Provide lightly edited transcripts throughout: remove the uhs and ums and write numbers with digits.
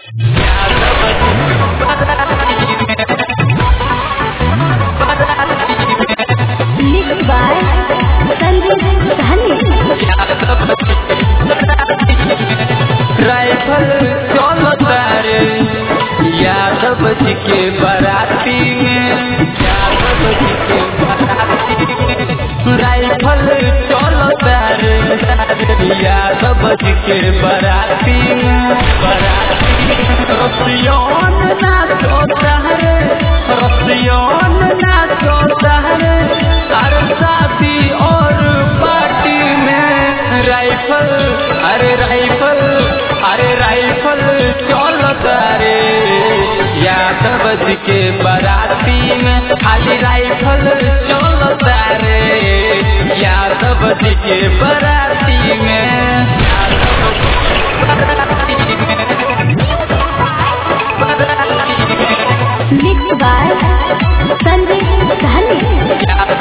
Mixed by Sanjay Sahni। Rifle चलो तारे यादव जी के बाराती में, यादव जी के बाराती में राइफल चलो तारे यादव जी के बाराती में, रसियन नाचो तारे, रसियन नाचो तारे अरे शादी और पार्टी में राइफल, अरे राइफल, अरे राइफल चलो तारे यादव जी के बाराती में, खाली राइफल चलो तारे यादव जी के बाराती में, Mixed by Sanjay Sahni।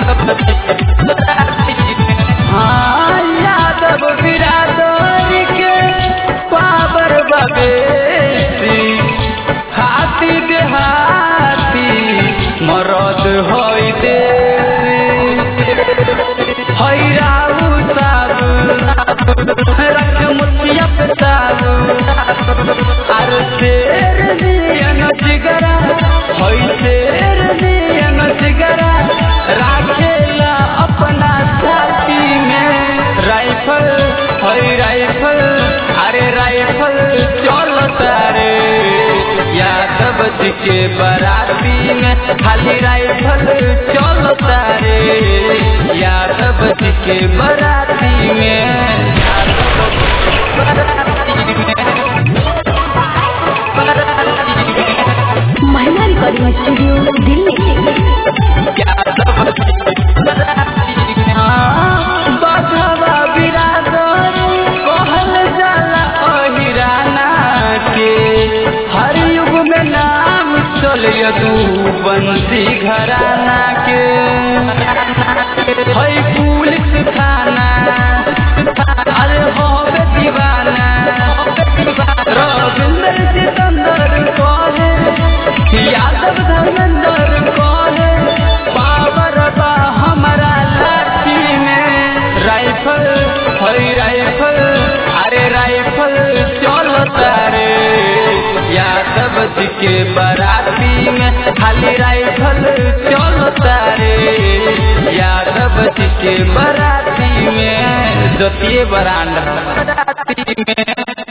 हाँ यादव बिरादरी के पावर बबेसी, हाथी देहाती मरद होई देसी, हई राऊ साबू रख मुठिया पे साबू, अरे शेर नियन जिगरा, हई शेर नियन जिगरा राखेला अपना छाती में, राइफल हई राइफल, अरे राइफल चलो तारे यादव जी के बाराती में, खाली राइफल चलो तारे यादव जी के बाराती में, महिला रिकॉर्डिंग स्टूडियो दिल्ली। बधवा बिरादर कहल जाला अहिराना के, हर युग में नाम चलिए तू बंसी घराना के, हई पुलिस थाना अरे होवे दीवाना, रविंद्र सिकंदर कहे यादव धर्मेंद्र कहे पावर बा हमारा लाठी में, राइफल हई राइफल, अरे राइफल चलो तारे यादव जी के बाराती में, खाली राइफल चलो तारे यादव जी के बाराती में, जोतिए बरांडा